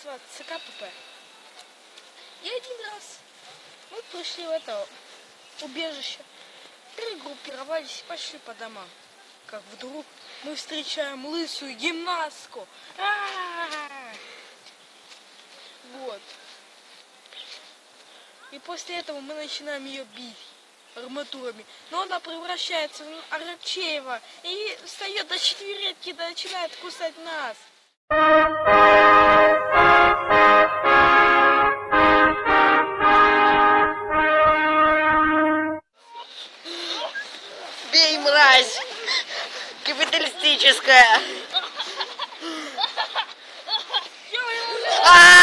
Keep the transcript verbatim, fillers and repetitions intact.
называется ЦКПП. И один раз мы пришли в это убежище, перегруппировались и пошли по домам. Как вдруг мы встречаем лысую гимнастку. А-а-а! Вот. И после этого мы начинаем ее бить арматурами. Но она превращается в Аракчеева и встает до четвереньки, да начинает кусать нас. Бей, мразь! Капиталистическая! А!